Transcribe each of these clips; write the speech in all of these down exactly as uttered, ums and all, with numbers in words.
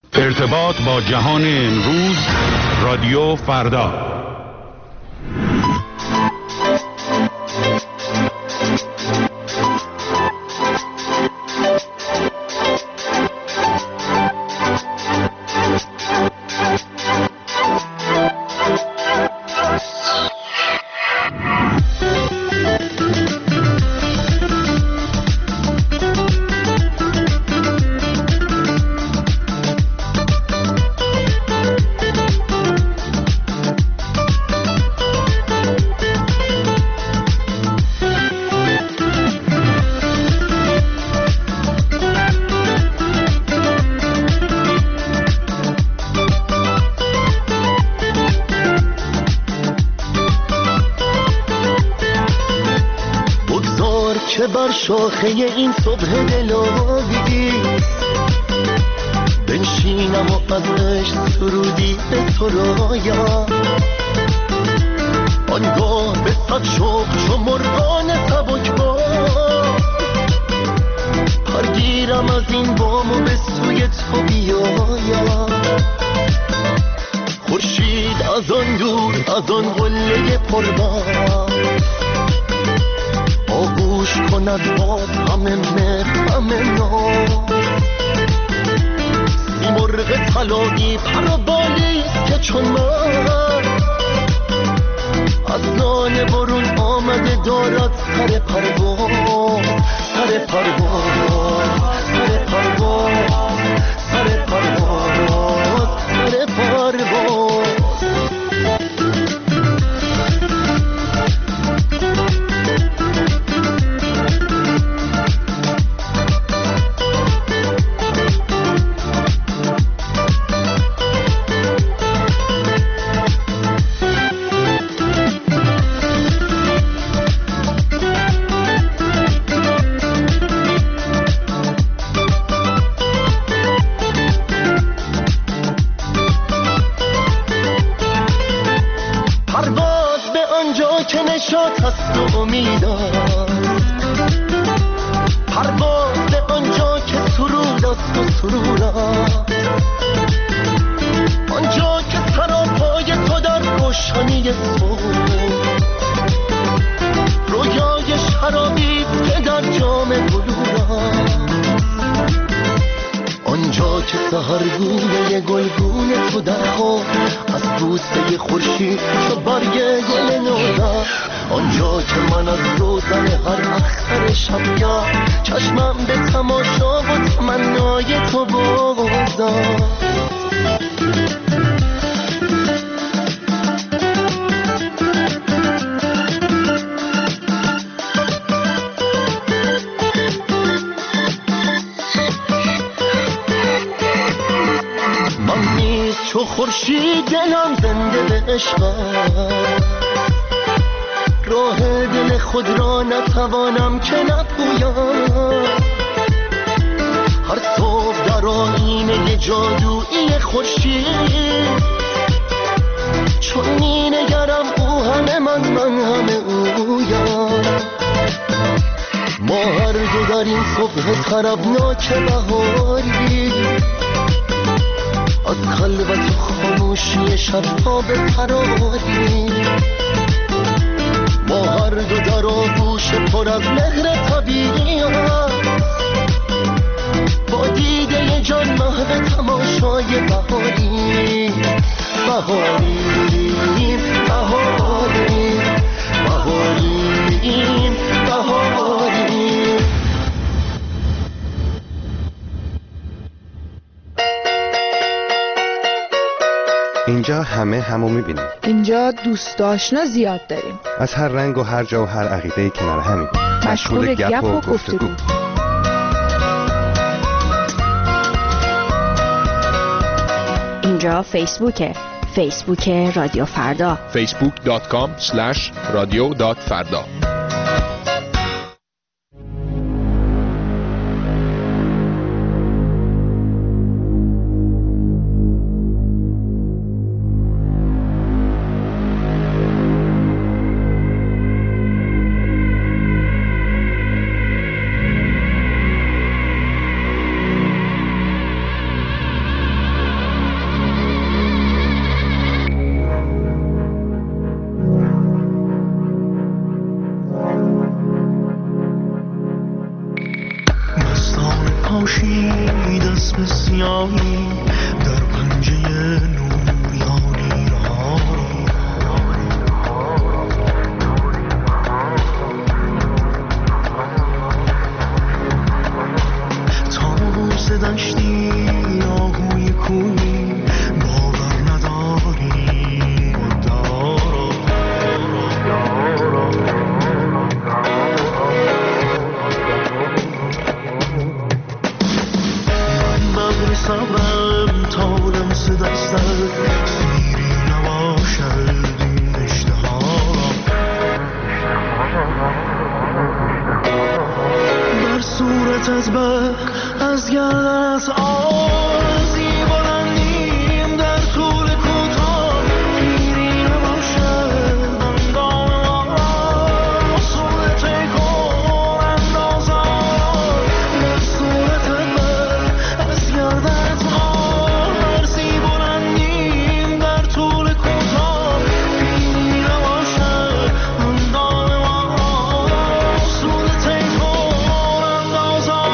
ارتباط با جهان امروز، رادیو فردا. شاخه این صبح دلابی بنشینم و از عشق سرودی به تو رایم، آنگاه به صد شوق چو مرغان سبکبار پرگیرم از این بام و به سوی تو بیایم. خورشید از آن دور از آن قله پربار آغوش کند باز همه مهر همه ناز. مرغ طلایی پر و بالیست که چون من از لانه برون آمده دارد سر پرواز، سر پرواز، سر پرواز، سر پرواز، سر پرواز. سحرگونه گلگونه تو در خواب از بوسه خورشید تو برگ گل نودا، آنجا که من از روزن هر اختر شبیا چشمم به تماشا و تمنای تو بازم. چو خورشید دلم زنده به عشقم، راه دل خود را نتوانم که نپویم. هر صبح در آینه جادویی خورشید چون می نگرم او همه من من همه اویم. ما هر دو در این صبح طربناک بهاری از خلوت و خاموشی شب‌ها به فراری، ما هر دو در آغوش پر از مهر طبیعی با دیده جان محو تماشای بهاری بهاری بهاری بهاری بهاری. اینجا همه همو میبینیم. اینجا دوست آشنا زیاد داریم، از هر رنگ و هر جا و هر عقیده‌ای کنار همیم، مشغول گپ و گفتگو. اینجا فیسبوکه، فیسبوک رادیو فردا، فیسبوک دات کام اسلش رادیو دات فردا. دست به سیاهی در پنجه نوریانی ها تابوس دشتی آهوی کوی باور نداری دارا صبرم تا لمس دستت سیری نباشد این اشتها بر صورتت به از گردنت آرزی بلندیم در طول کوتاه پیری نباشد اندام ما صورت کن اندازم بر صورتت به از گردنت آرزی بلندیم در طول کوتاه پیری نباشد اندام ما صورت کن اندازم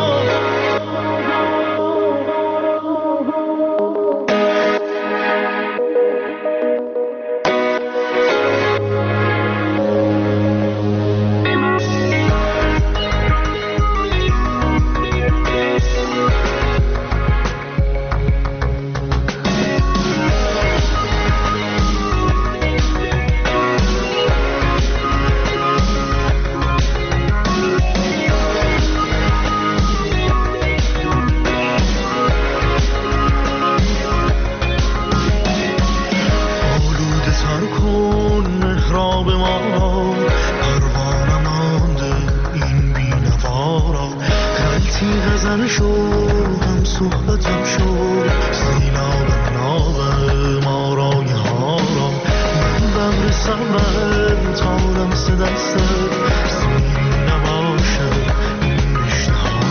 آلوده تر کن محراب ما پروانه مانده این بینوا را غلطی غزل شو هم صحبتم شو سیلاب ناب ما رای ها را من ببر صبرم تا لمس دستت سیری نباشد این اشتها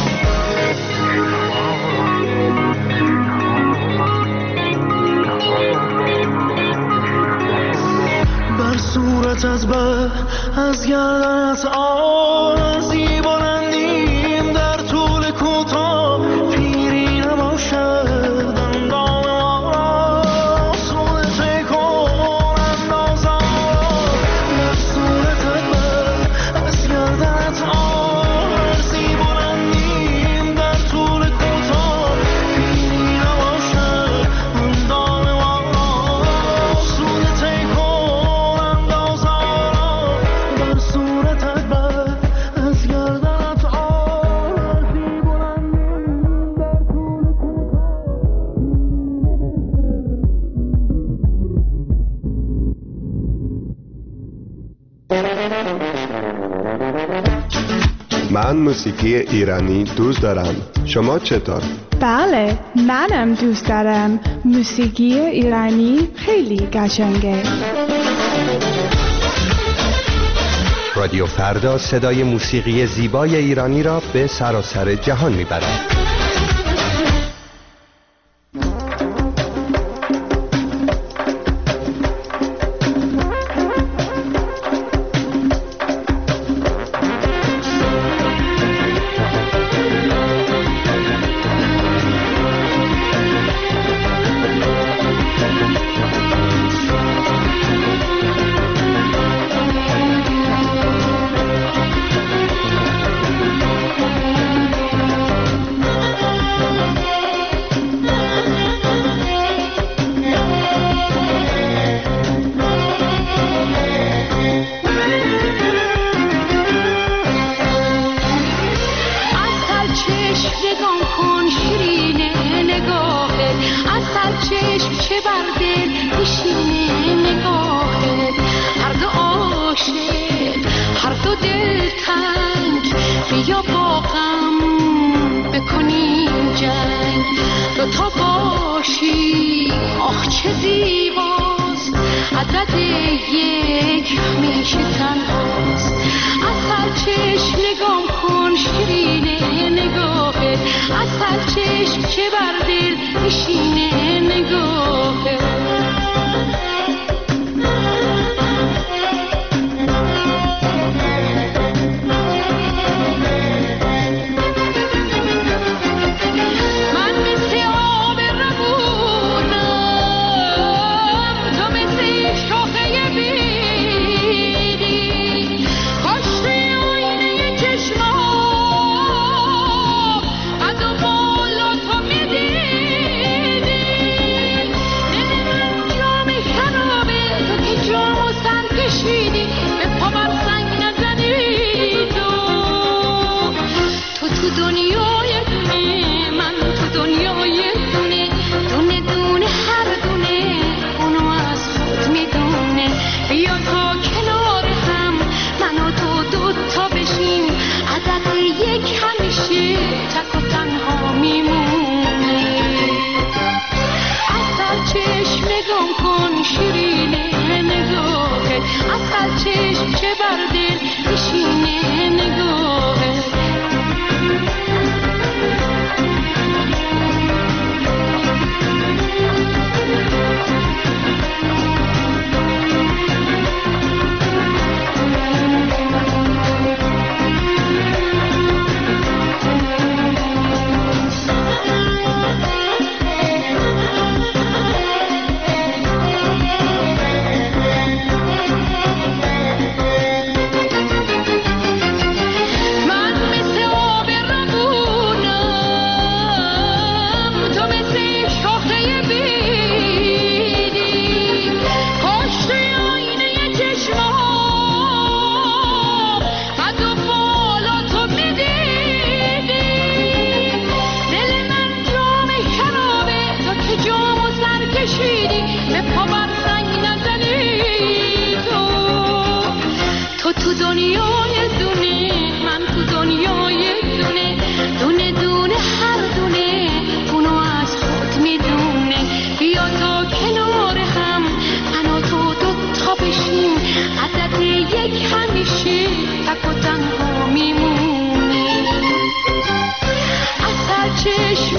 بر صورتت به از گردنت آرزی بلندیم در طول کوتاه پیری نباشد اندام ما را صورت کن اندازم بر صورتت به از گردنت آرزی بلندیم در طول کوتاه پیری نباشد اندام ما را صورت کن اندازم بر صورتت به از گردنت آرزی بلندیم در طول من موسیقی ایرانی دوست دارم. شما چطور؟ بله، منم دوست دارم. موسیقی ایرانی خیلی قشنگه. رادیو فردا صدای موسیقی زیبای ایرانی را به سراسر جهان میبرد.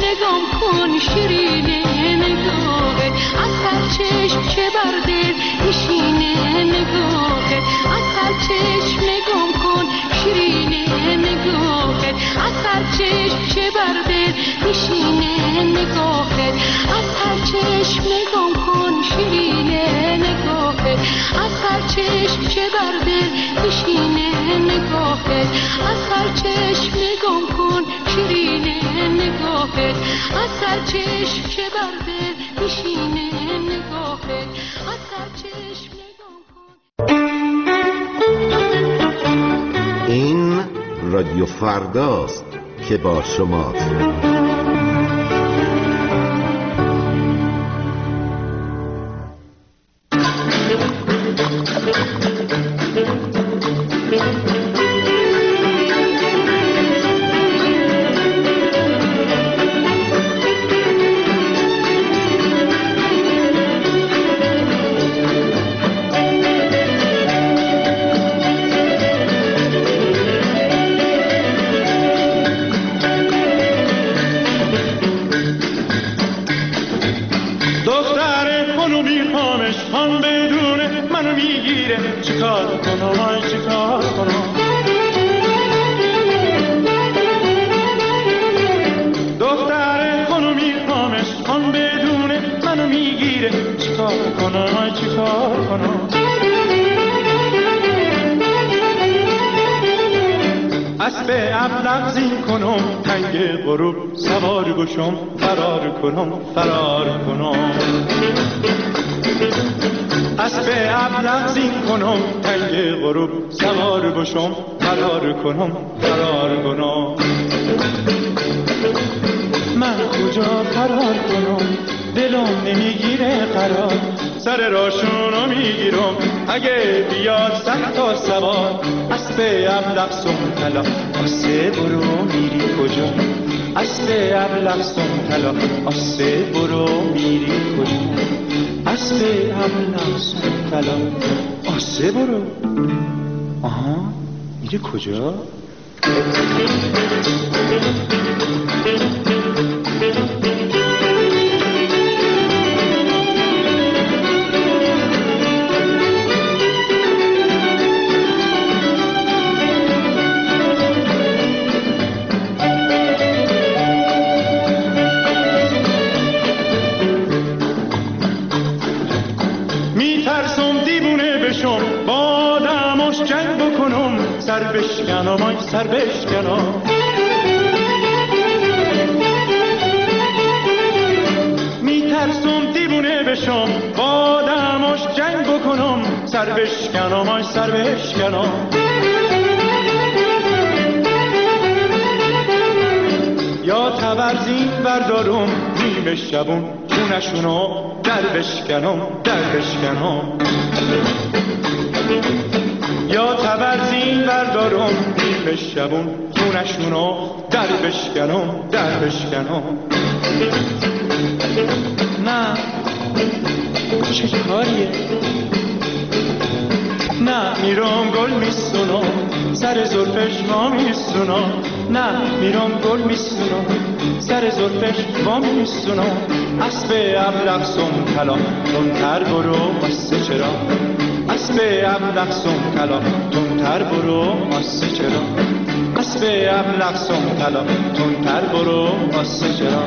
نگام کن شیرینه نگاهت از هر چشم چه برده میشینه نگاهت از هر چشم نگام کن شیرینه نگاهت از هر چشم چه برده میشینه نگاهت از هر چشم نگام کن شیرینه نگاهت از هر چشم چه برده میشینه نگاهت از هر چشم نگام کن شیرینه نگاهت از هر چشم چه برده میشینه نگاهت از هر چشم نگام کن. این رادیو فرداست که با شماست. اسب ابلق زین کنم تنگ غروب سوار گشم فرار کنم فرار کنم اسب ابلق زین کنم تنگ غروب سوار گشم فرار کنم فرار کنم من کجا فرار کنم دلم نمیگیره قرار سر راشونو میگیرم اگه بیاد صد تا سوار اسب ابلق سمتلا آسه برو میری کجا اسب ابلق سمتلا آسه برو میری کجا اسب ابلق سمتلا آسه برو آها میری کجا سر بشکنم آی سر بشکنم میترسم دیوونه بشم با دماش جنگ بکنم سر بشکنم آی سر بشکنم یا تبرزین بردارم نیمه شبون خونشونو در بشکنم در بشکنم یا تبرزین بردارم نیمه شبون خونشونو در بشکنم در بشکنم نه چه کاریه نه میرم گل میسونم سر زلفش ما میسونم نه میرم گل میسونم سر زلفش ما میسونم اسب ابلق سمتلا تندتر برو واسه چرا اسب ابلق سمتلا تندتر برو واسه چرا اسب ابلق سمتلا تندتر برو واسه چرا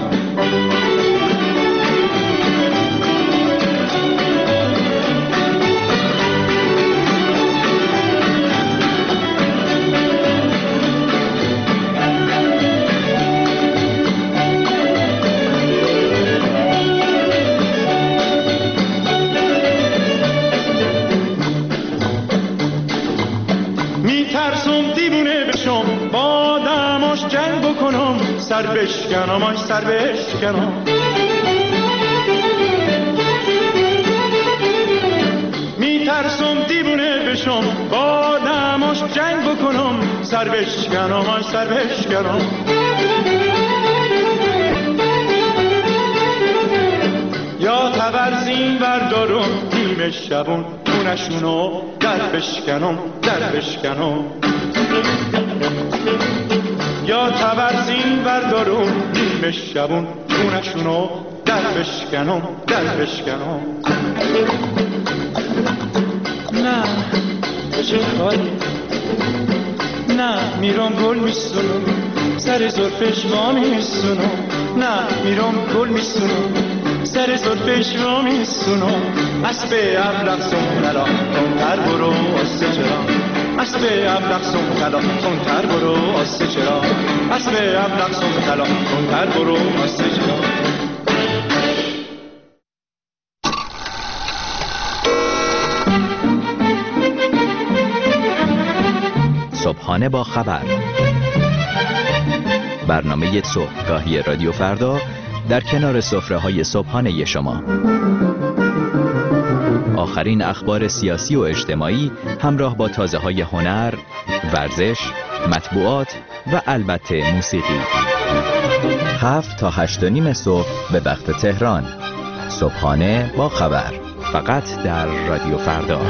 سر بشکنم آی سر بشکنم میترسم دیوونه بشم با دماش جنگ بکنم سر بشکنم آی سر بشکنم یا تبرزین بردارم نیمه شبون خونشونو در بشکنم در بشکنم یا تبرزین بردارون نیمه شبون خونشونو در بشکنم در بشکنم. نه چه کاری نه میرم گل میسونم سر زلفش وا میسونم نه میرم گل میسونم سر زلفش وا میسونم اسب ابلق سونلا تونتر برو آسه چرا اسب ابلق سونلا تونتر برو آسه چرا اسب ابلق سونلا تونتر برو آسه چرا. صبحانه با خبر، برنامه صبحگاهی رادیو فردا در کنار سفره‌های صبحانه شما. آخرین اخبار سیاسی و اجتماعی همراه با تازه‌های هنر، ورزش، مطبوعات و البته موسیقی. هفت تا هشت و نیم صبح به وقت تهران. صبحانه با خبر، فقط در رادیو فردا.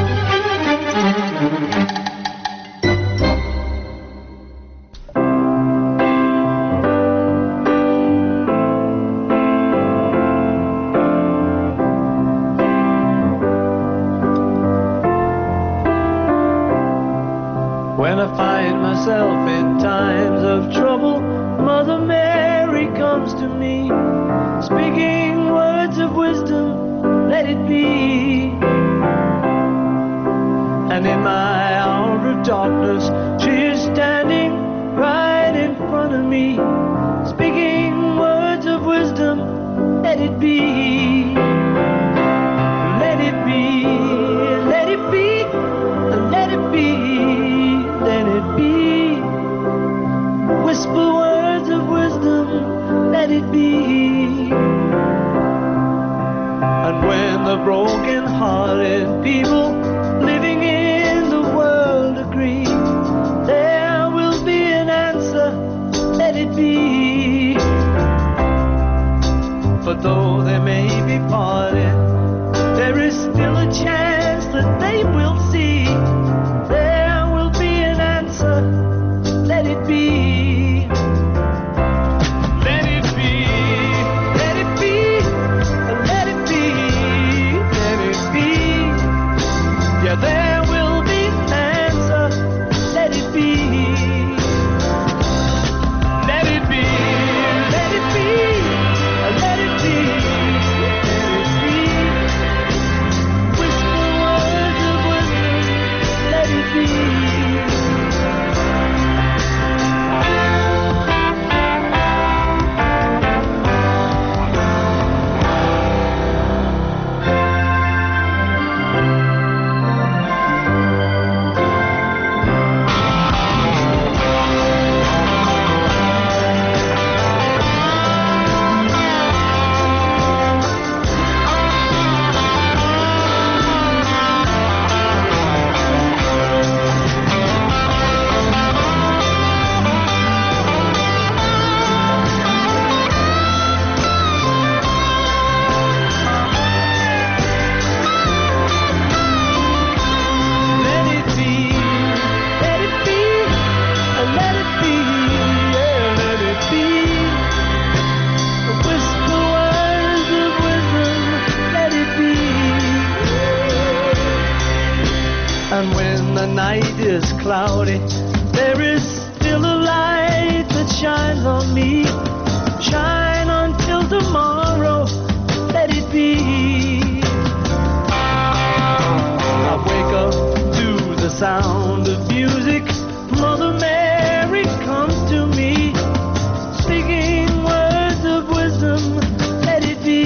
When I find myself in times of trouble, Mother Mary comes to me, speaking words of wisdom, let it be. And in my hour of darkness, she is standing right in front of me, speaking words of wisdom, let it be. Let it be, let it be, let it be. Let it be. Whisper words of wisdom, let it be. And when the broken-hearted people living in the world agree, there will be an answer, let it be. For though they may be parted, there is still a chance that they will see. Let it be. Let it be. Let it be. Let it be. Let it be. Yeah, there will be an answer. Let it be. Let it be. Let it be. Let it be. Let it be. Whisper words of wisdom. Let it be. Cloudy, there is still a light that shines on me. Shine until tomorrow, let it be. I wake up to the sound of music. Mother Mary comes to me, speaking words of wisdom, let it be.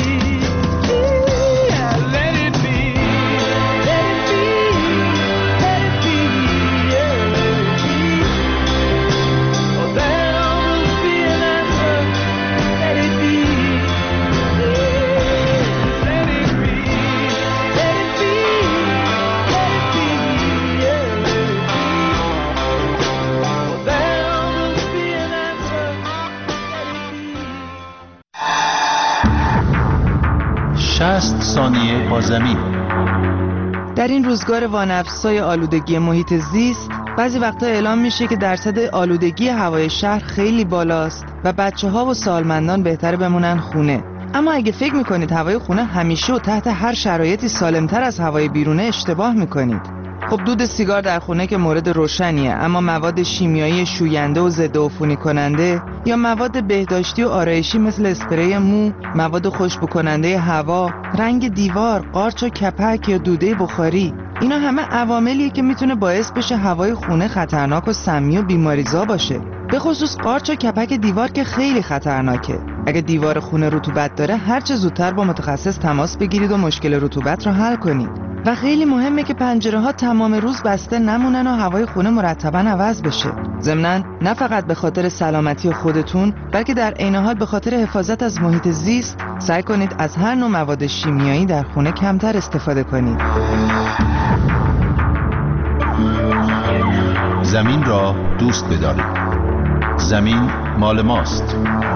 شصت ثانیه با زمین. در این روزگار وانفسای آلودگی محیط زیست بعضی وقتا اعلام میشه که درصد آلودگی هوای شهر خیلی بالاست و بچه‌ها و سالمندان بهتره بمونن خونه. اما اگه فکر میکنید هوای خونه همیشه و تحت هر شرایطی سالمتر از هوای بیرونه، اشتباه میکنید. خب دود سیگار در خونه که مورد روشنیه، اما مواد شیمیایی شوینده و ضد عفونی کننده یا مواد بهداشتی و آرایشی مثل اسپری مو، مواد خوشبو کننده هوا، رنگ دیوار، قارچ و کپک یا دوده بخاری، اینا همه عواملیه که میتونه باعث بشه هوای خونه خطرناک و سمی و بیماریزا باشه. به خصوص قارچ و کپک دیوار که خیلی خطرناکه. اگه دیوار خونه رطوبت داره، هر چه زودتر با متخصص تماس بگیرید و مشکل رطوبت رو حل کنید. و خیلی مهمه که پنجره ها تمام روز بسته نمونن و هوای خونه مرتباً عوض بشه. ضمناً نه فقط به خاطر سلامتی خودتون، بلکه در عین حال به خاطر حفاظت از محیط زیست، سعی کنید از هر نوع مواد شیمیایی در خونه کمتر استفاده کنید. زمین را دوست بدارید. زمین مال ماست.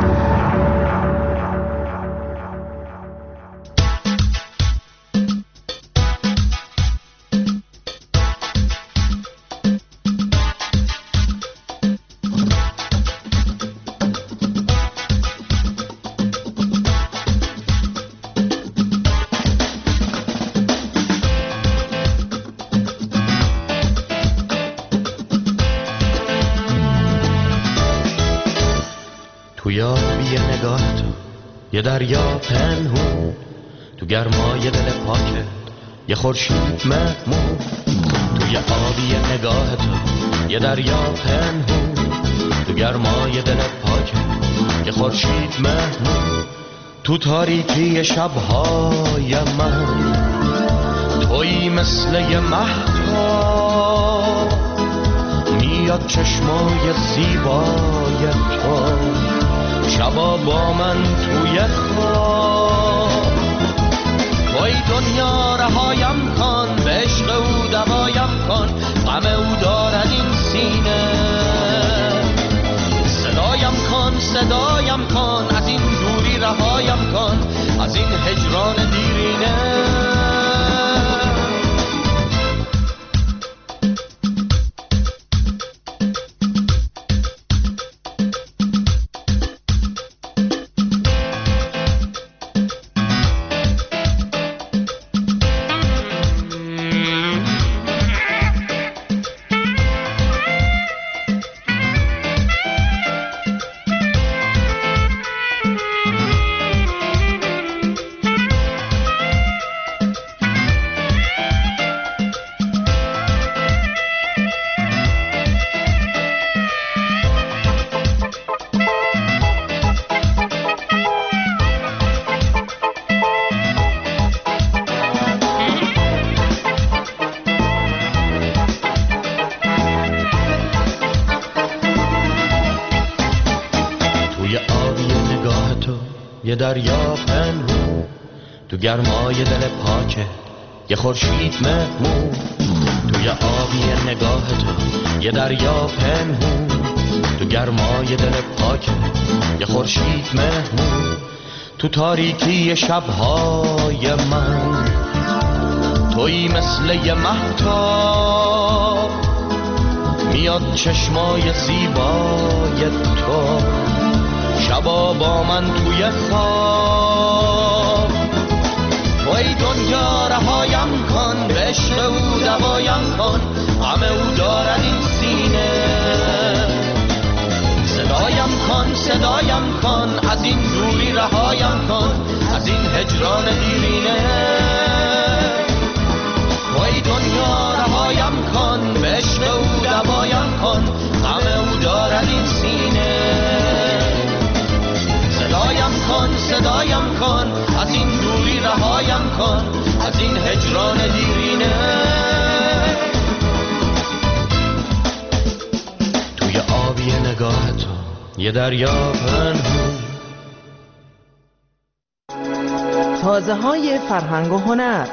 یه دریا پنهون تو گرمای دل پاکت، یه خورشید مهمون توی آبی نگاه تو. یه دریا پنهون تو گرمای دل پاکت، یه خورشید مهمون تو تاریکی شبهای من. تویی مثل یه مهتاب میاد چشمای زیبای تو، شبا با من توی خواب. توی دنیا رهایم کن، به عشق او دوایم کن، غم او دارد این سینه. صدایم کن صدایم کن، از این دوری رهایم کن، از این هجران دیرینه. یه دریا پنهون تو گرمای دل پاکت، یه خورشید مهمون توی آبی نگاه تو. یه دریا پنهون تو گرمای دل پاکت، یه خورشید مهمون تو تاریکی شبهای من. تویی مثل یه مهتاب میاد چشمای زیبای تو، شبا با من توی خواب. توی دنیا رهایم کن، به عشق او دوایم کن، غم او دارد این سینه. صدایم کن صدایم کن، از این دوری رهایم کن، از این هجران دیرینه. توی دنیا رهایم کن، به عشق او دوایم کن، غم او دارد این سینه. صدایم کن صدایم کن، از این دوری رهایم کن، از این هجران دیرینه. توی آبی نگاه تو یه دریا پنهون. تازه های فرهنگ و هنر.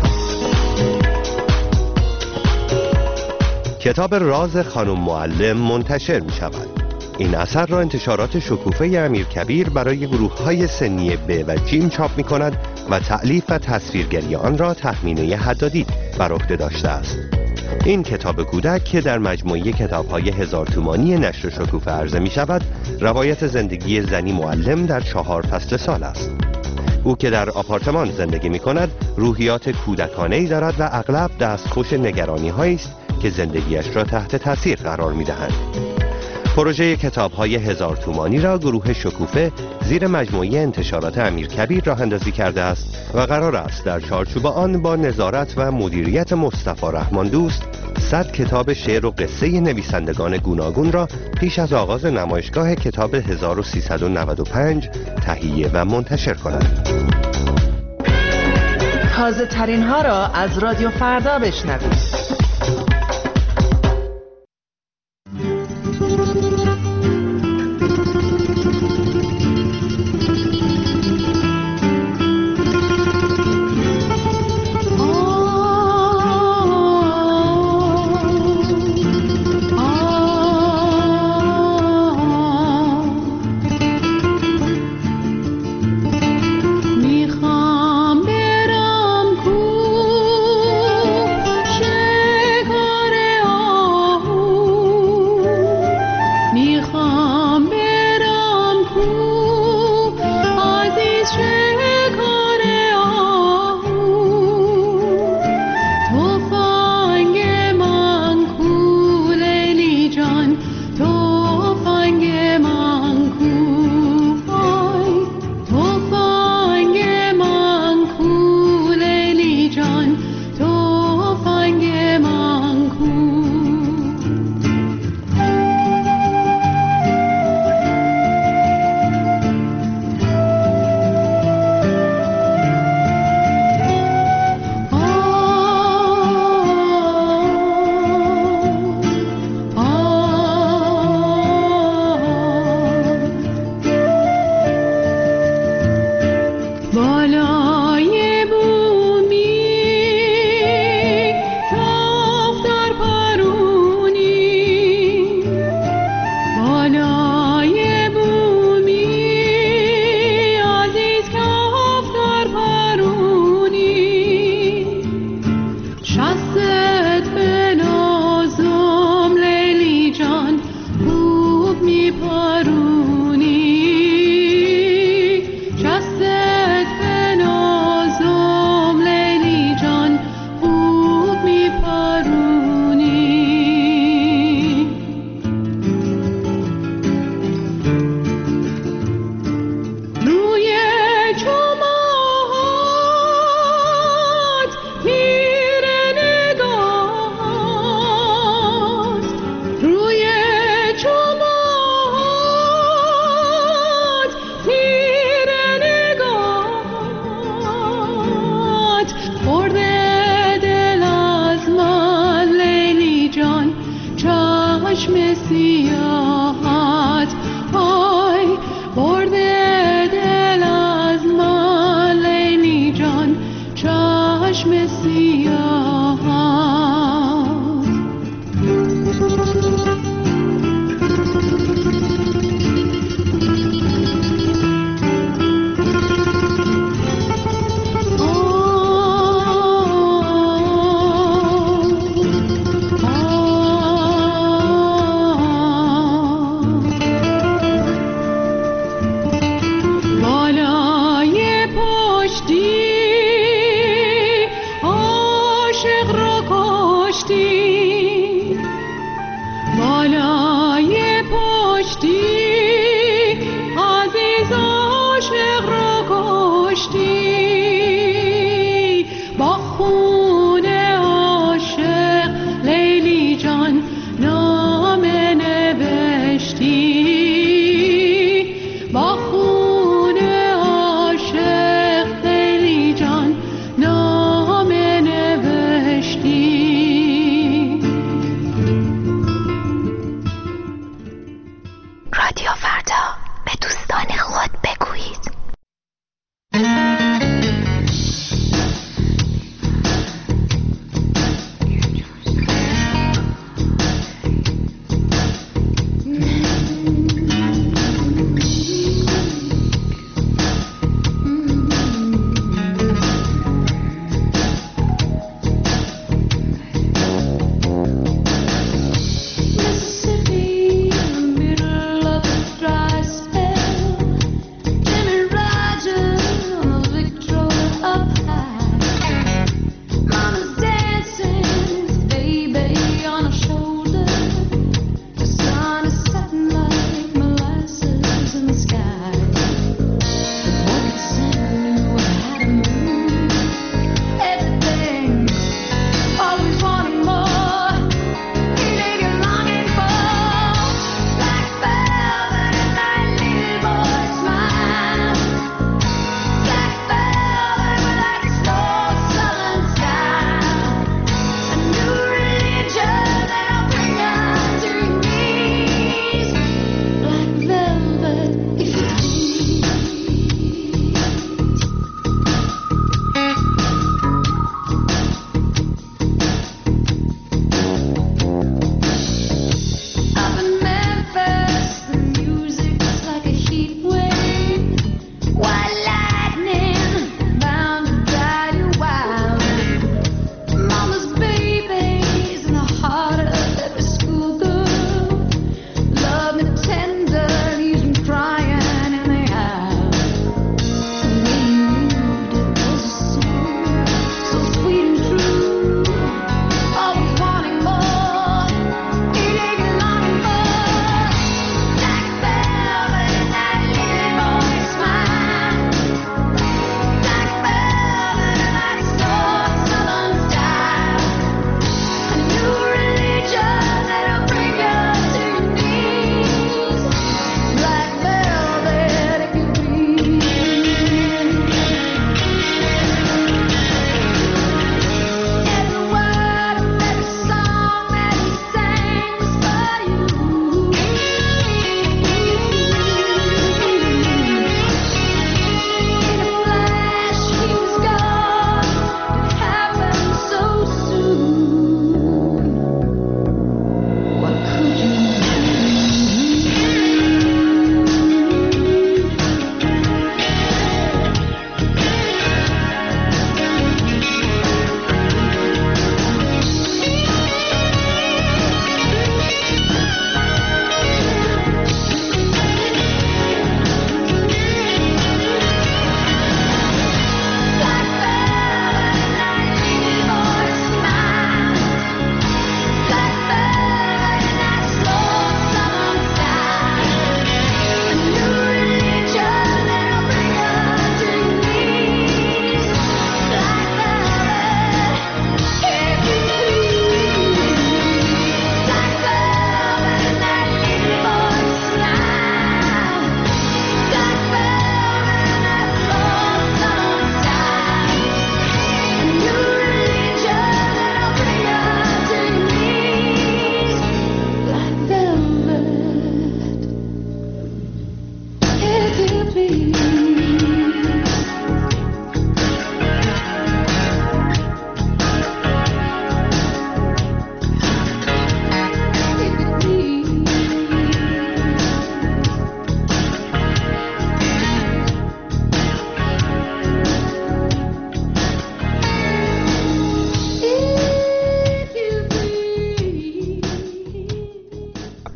کتاب راز خانم معلم منتشر می شود. این اثر را انتشارات شکوفه امیرکبیر برای گروه‌های سنی ب و جیم چاپ می‌کند و تألیف و تصویرگری آن را تهمینه حدادی بر عهده داشته است. این کتاب کودک که در مجموعه کتاب‌های هزار تومانی نشر شکوفه عرضه می شود، روایت زندگی زنی معلم در چهار فصل سال است. او که در آپارتمان زندگی می کند، روحیات کودکانه‌ای دارد و اغلب دستخوش نگرانی‌هایی است که زندگیش را تحت تاثیر قرار می دهند. پروژه کتاب‌های هزار تومانی را گروه شکوفه زیر مجموعه انتشارات امیرکبیر راه اندازی کرده است و قرار است در چارچوب آن با نظارت و مدیریت مصطفی رحمان دوست صد کتاب شعر و قصه نویسندگان گوناگون را پیش از آغاز نمایشگاه کتاب هزار و سیصد و نود و پنج تهیه و منتشر کند. تازه ترین ها را از رادیو فردا بشنوید. میخوام برم کو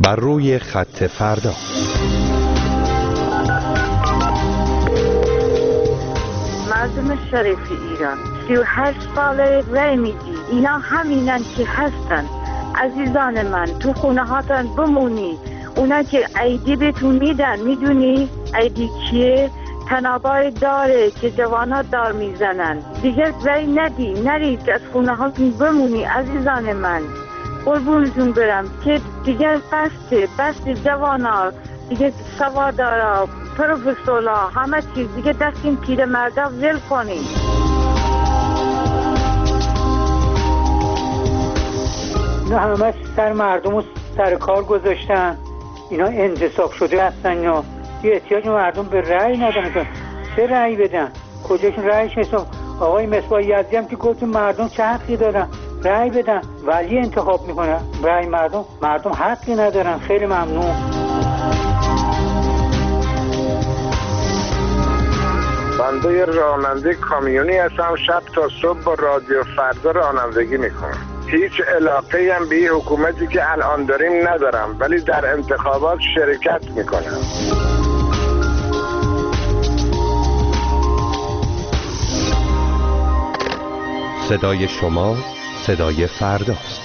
بر روی خط فردا. مردم شریف ایران سی و هشت ساله رای میدی، اینا همینن که هستن. عزیزان من تو خونه هاتن بمونی. اونا که ایدی بهتون میدن، میدونی ایدی کیه؟ تنابای داره که جوانات دار میزنن. دیگه رای ندی، نرید از خونه هاتون بمونی عزیزان من. قربونتون برم که دیگه بسته بسته جوانات دیگه، سوادارا، پروفسورا، همه چیز دیگه دست این پیر مردا ول کنی. اینا همه سر مردم و سر کار گذاشتن. اینا انتصاب شده هستن. اینا یه احتیاج مردم به رأی ندارن. چه رأی بدن؟ کجاشون رأیش حساب؟ آقای مصباح یزدی هم که گفت مردم چه حقی دارن رأی بدن، ولی انتخاب میکنن رأی مردم مردم حقی ندارن. خیلی ممنون. بنده راننده کامیونی هستم. شب تا صبح با رادیو فردا رانندگی میکنم. هیچ علاقه‌ای هم به این حکومتی که الان داریم ندارم، ولی در انتخابات شرکت میکنم. صدای شما صدای فرداست.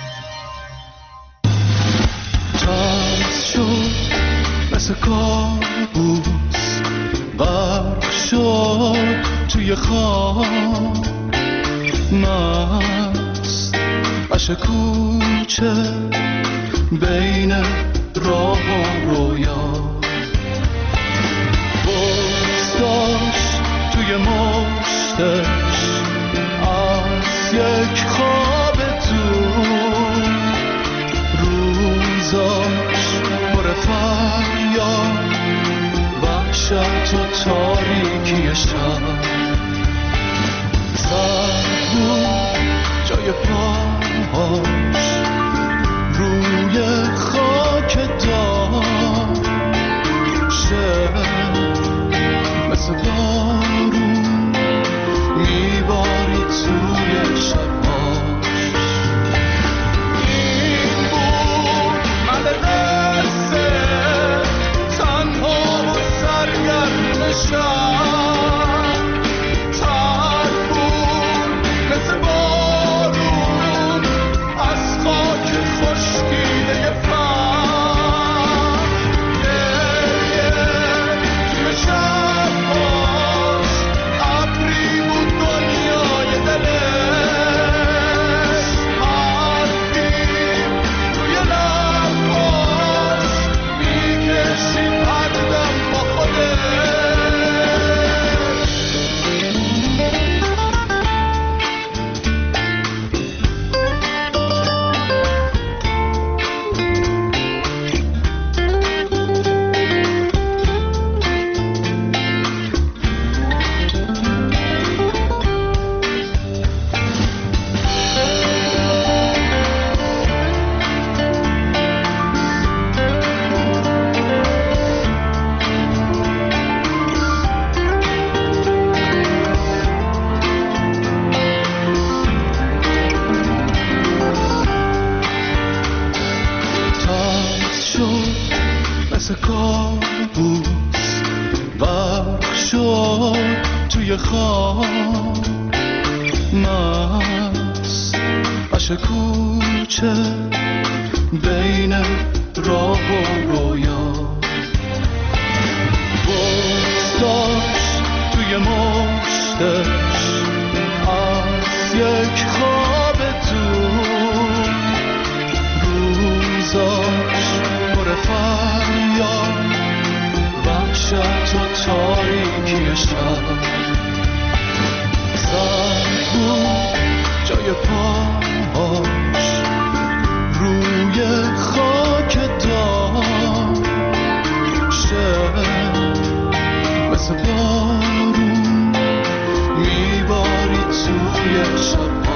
تاز شد مثل کابوس، غرق شد توی خواب، مست عشق کوچه بین راه و رویا، بغض داشت توی مشتش از یک خواب دور، روزاش پر فریاد، وحشت و تاریکی شب، سرد بود جای پاهاش روی خاک دار، شب مثل بارون میبارید توی شباش. این بود من قصه تنها و سرگرم شب، تر بود مثل بارون از خاک خشکیده فر، گریه توی شباش ابری بود دنیای دلش، حرفی روی لباش میکشید هر دم با خودش. تاز شد مثل کابوس، غرق شد توی خواب، مست عشق کوچه بین راه و رویا، بغض داشت توی مشتش از یک خواب دور، روزاش پر فریاد، وحشت و تاریکی شب، سرد بود جای پاهاش روی خاک دار، شب مثل بارون میبارید توی شباش.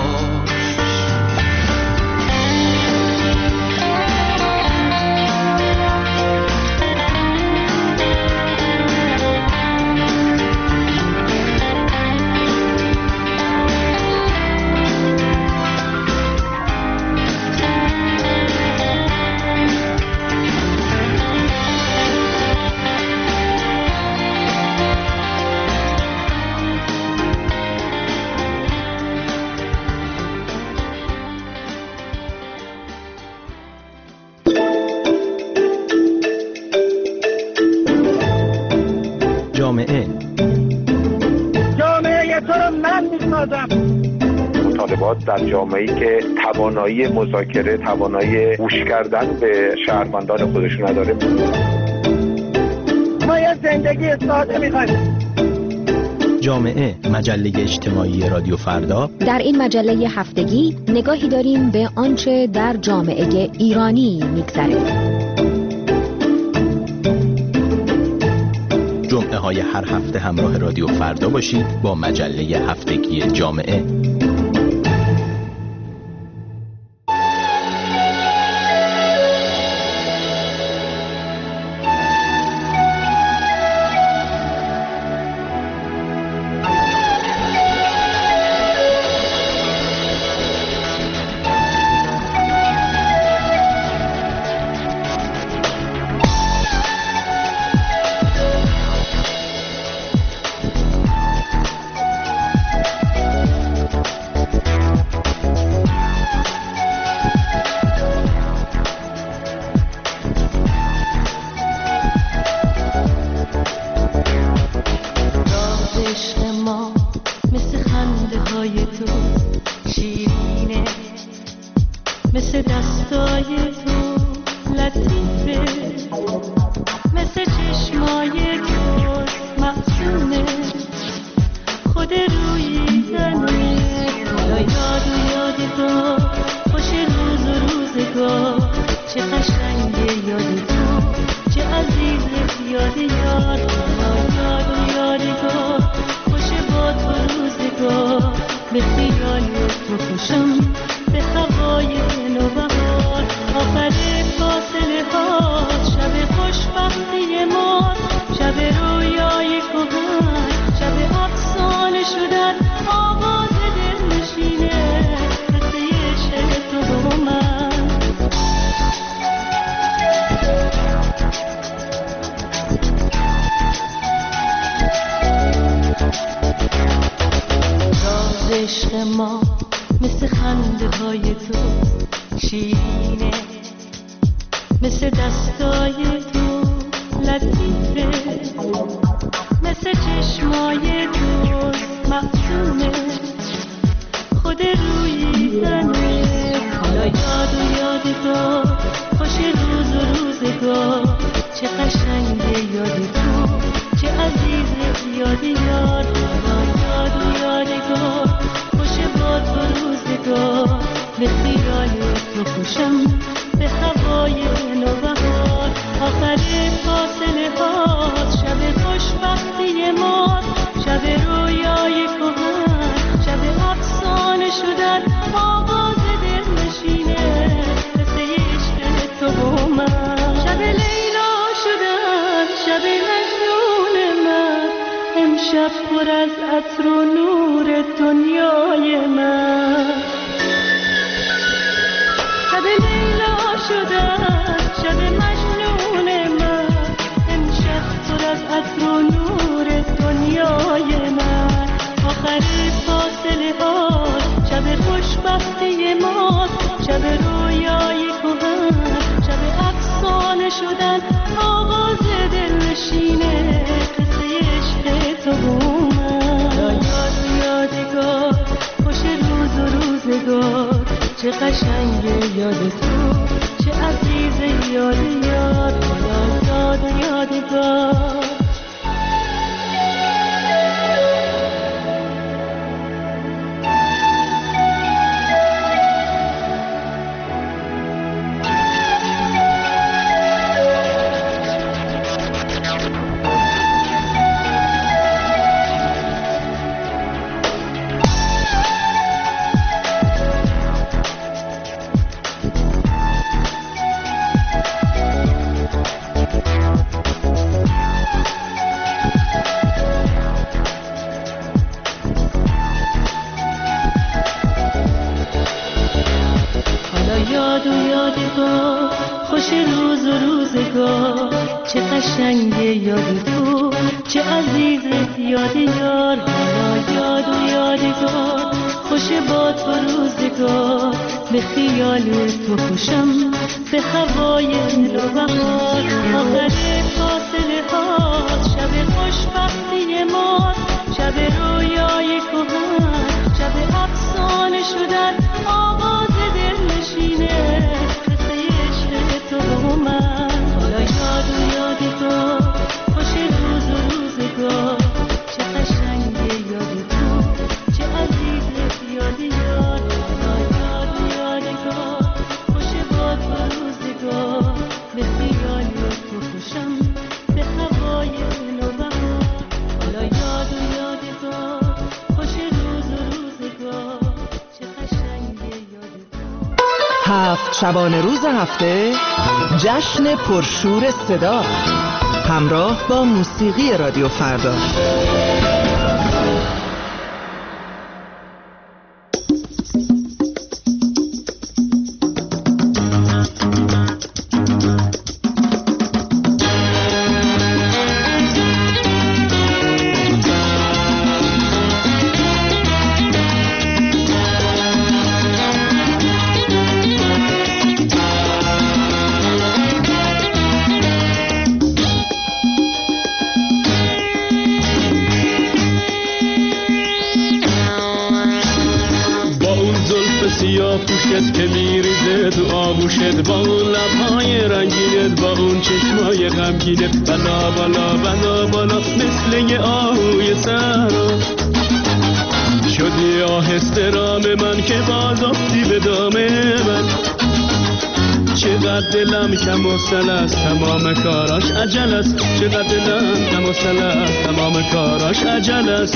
آدم. مطالبات در جامعه‌ای که توانایی مذاکره، توانایی گوش کردن به شهروندان خودشون نداره. ما یه زندگی ساده می‌خوایم. جامعه، مجله اجتماعی رادیو فردا. در این مجله هفتگی نگاهی داریم به آنچه در جامعه ایرانی می‌گذره. جمعه های هر هفته همراه رادیو فردا باشید با مجله هفتگی جامعه. هفت شبانه روز هفته جشن پرشور صدا همراه با موسیقی رادیو فردا. پوشت که میریزه تو آغوشت، با اون لبهای رنگینت، با اون چشمای غمگینت، بالا بالا بالا بالا مثل یه آهوی صحرا شدی آهسته رام من که باز افتی به دام من. چقدر دلم کم و سل است تمام کاراش عجل است، چقدر دلم کم و سل است تمام کاراش عجل است.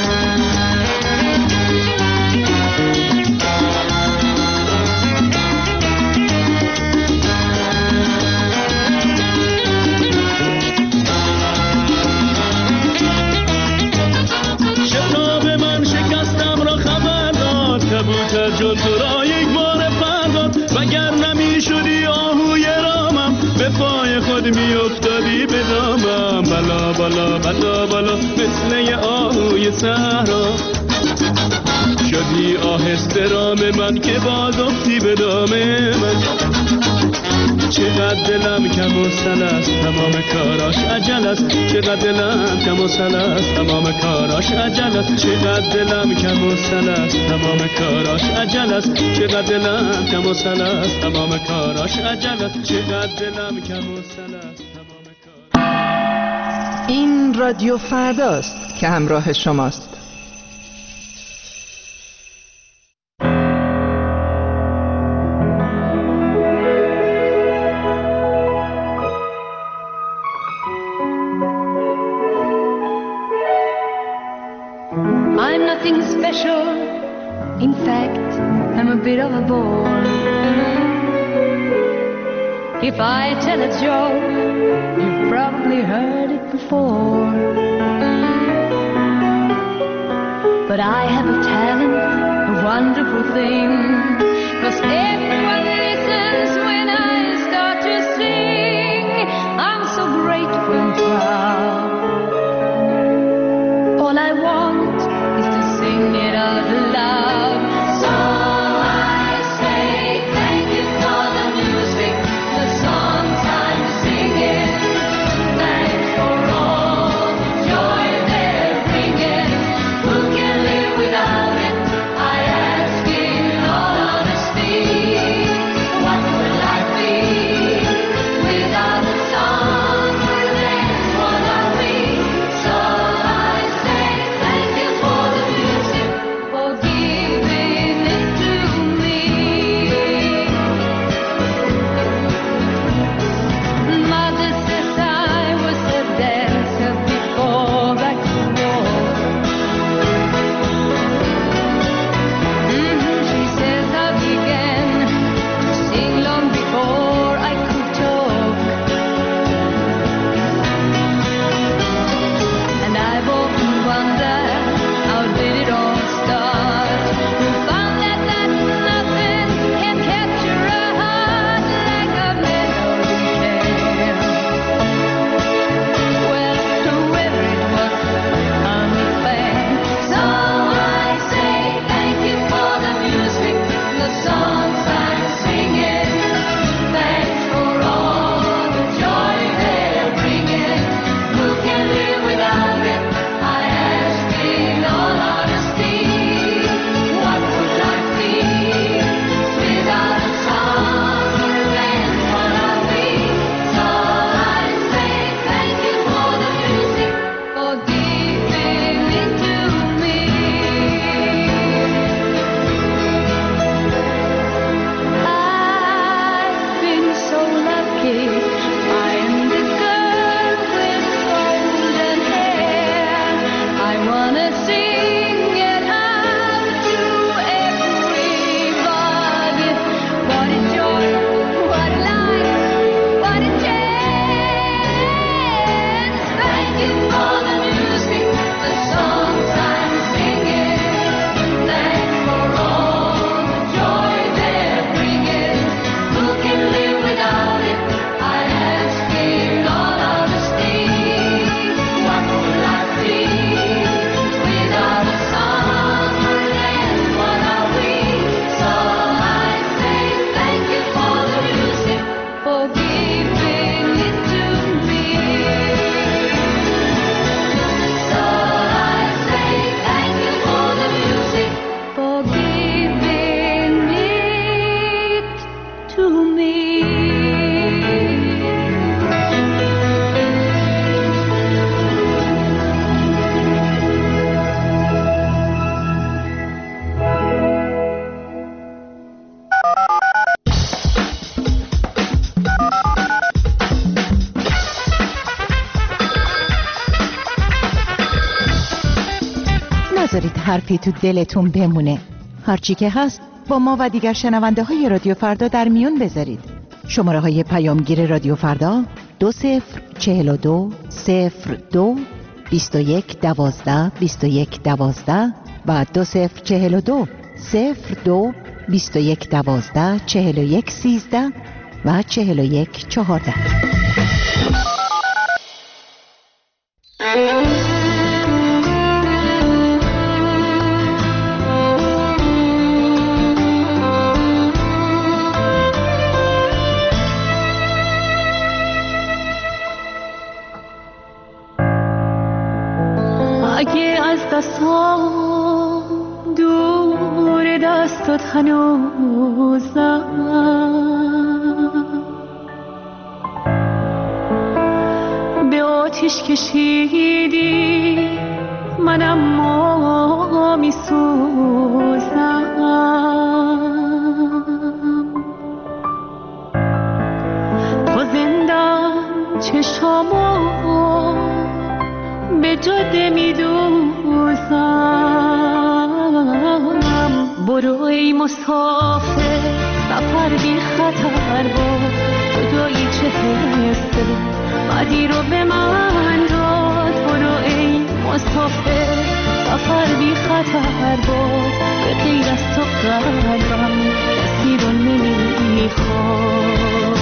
کبوتر جون تو را یک بار پرداد، وگر نمی شدی آهوی رامم به پای خود می افتادی به دامم. بلا بلا بلا بلا مثل یه آهوی صحرا شدی آهسته رام من که باز افتی به دام من. چقدر دلم کم و سل است تمام کاراش عجل است، چقدر دلم کم و سل است تمام کاراش عجل است، چقدر دلم کم و سل است تمام کاراش عجل است، چقدر دلم کم و سل است تمام کاراش عجل است، چقدر دلم کم و سل است تمام کاراش. این رادیو فرداست که همراه شماست. I'm nothing special, in fact, I'm a bit of a bore. If I tell a joke, you've probably heard it before. But I have a talent, a wonderful thing, 'cause everyone listens when I start to sing. I'm so grateful and proud. All I want is to sing it out loud. So I say thank you for the music, the songs I'm singing. Thanks for all the joy they're bringing. Who can live without it? I ask in all honesty. نذارید حرفی تو دلتون بمونه. هرچی که هست با ما و دیگر شنونده های رادیو فردا در میون بذارید. شماره های پیامگیر رادیو فردا دو صفر چهل و دو صفر دو بیست و یک دوازده بیست و یک دوازده و دو صفر چهل و دو صفر دو بیست و یک دوازده چهل و یک سیزده و چهل و یک چهارده. اگه از دستام دور دستات هنوزم، به آتیش کشیدی منم ما میسوزم. تا زندم چشامو به جاده میدوزم. برو ای مسافر سفر بی خطر باز، جدایی چه حسه بعدی رو به من داد. برو ای مسافر سفر بی خطر باز، به غیر از تو قلبم کسی رو نمیخواد.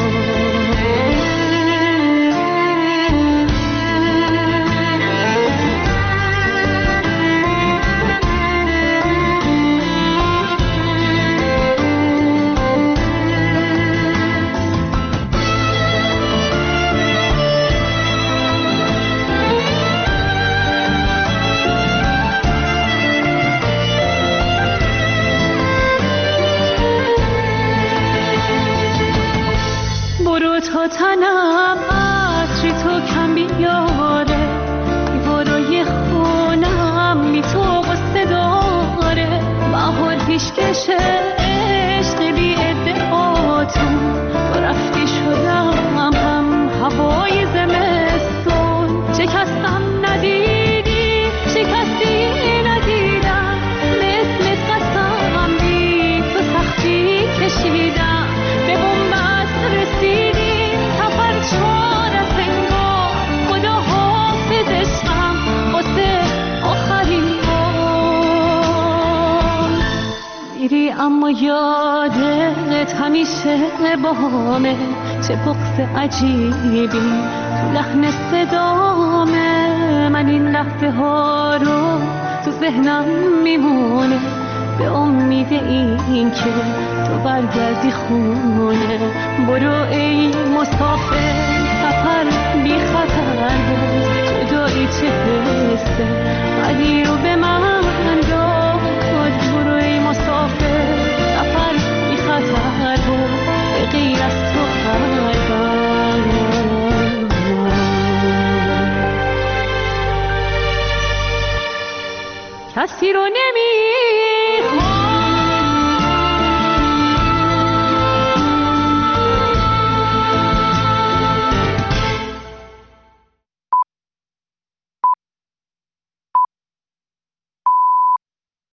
تا تنم عطری تو کم بیاره، دیوارای خونم بی تو قصه داره. بهار پیشکشه عشق بی ادعاتون، تو رفتی شدم هم هوای زمستون. شکستم ندیدی شکستی ندیدم، مثل قسم بی تو سختی کشیدم. به بنبست رسیدی اما یادت همیشه بامه، چه بغض عجیبی تو لحن صدامه. من این لحظه ها رو تو ذهنم میمونه، به امید این که تو برگردی خونه. برو ای مسافر سفر بی خطر باز، جدایی چه حسه بعدی رو به من داد. برو ای مسافر سفر بی خطر باز، به غیر از تو قلبم کسی رو نمیخوام.